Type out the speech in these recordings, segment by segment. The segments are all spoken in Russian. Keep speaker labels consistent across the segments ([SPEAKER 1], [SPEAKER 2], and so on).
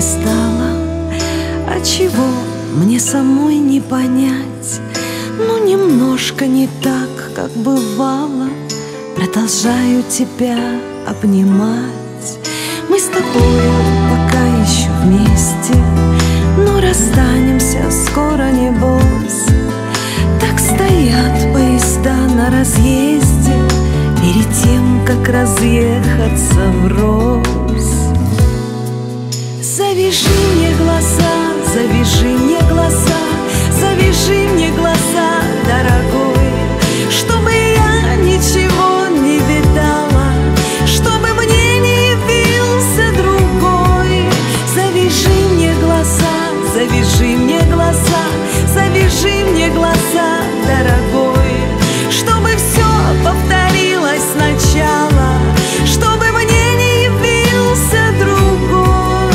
[SPEAKER 1] стало, а чего мне самой не понять. Ну, немножко не так, как бывало. Продолжаю тебя обнимать. Мы с тобою пока еще вместе, но расстанемся скоро, небось. Так стоят поезда на разъезде перед тем, как разъехаться врозь. Завяжи мне глаза, завяжи мне глаза, завяжи мне глаза, дорогой, чтобы я ничего не видала, чтобы мне не явился другой. Завяжи мне глаза, завяжи мне глаза, завяжи мне глаза, дорогой, чтобы все повторилось сначала, чтобы мне не явился другой.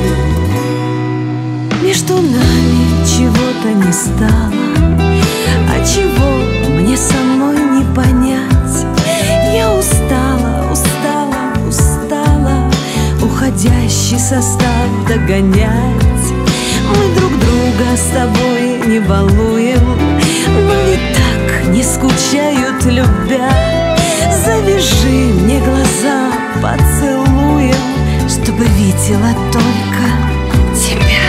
[SPEAKER 1] Между нами чего-то не стало, а чего мне самой не понять. Я устала, устала, устала уходящий состав догонять. Мы друг друга с тобой не балуем, но ведь так не скучают, любя. Завяжи мне глаза поцелуем, чтобы видела только тебя.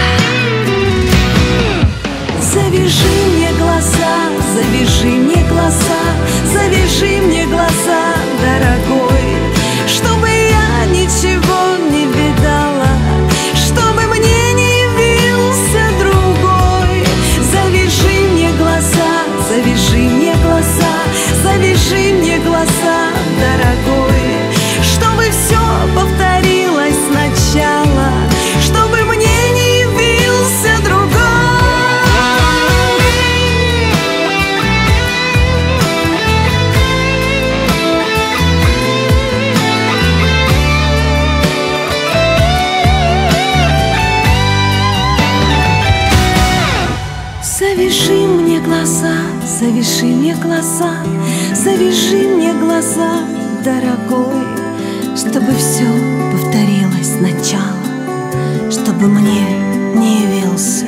[SPEAKER 1] Завяжи мне глаза, завяжи мне глаза, завяжи мне глаза, дорогой, чтобы я ничего не видала, чтобы мне не явился другой. Завяжи мне глаза, завяжи мне глаза, завяжи мне глаза, дорогой, чтобы все повторилось сначала, чтобы мне не явился другой. Завяжи мне глаза, завяжи мне глаза, завяжи мне глаза, дорогой, чтобы все повторилось сначала, чтобы мне не явился